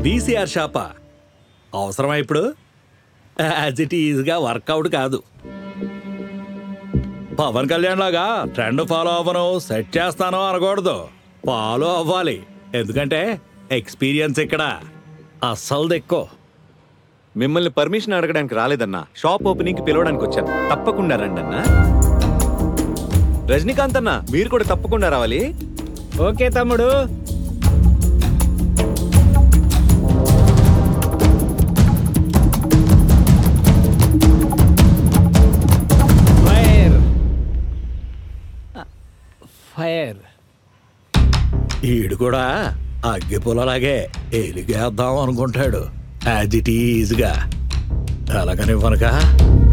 VCR షాపా? అవసరమా ఇప్పుడు? యాజ్ ఇట్ ఈజ్గా వర్కౌట్ కాదు. పవన్ కళ్యాణ్ లాగా ట్రెండ్ ఫాలో అవ్వను, సెట్ చేస్తాను అనకూడదు. ఫాలో అవ్వాలి. ఎందుకంటే ఎక్స్పీరియన్స్ ఇక్కడ అస్సలు ఎక్కువ. మిమ్మల్ని పర్మిషన్ అడగడానికి రాలేదన్నా, షాప్ ఓపెనింగ్కి పిలవడానికి వచ్చాను. తప్పకుండా రండి అన్నా. రజనీకాంత్ అన్న, మీరు కూడా తప్పకుండా రావాలి. ఓకే తమ్ముడు. Fire fire. ఈడు కూడా అగ్గిపుల్లలాగే ఎలిగేద్దాం అనుకుంటాడు యాజ్ ఇట్ ఈజ్గా. అలాగనివ్వనుక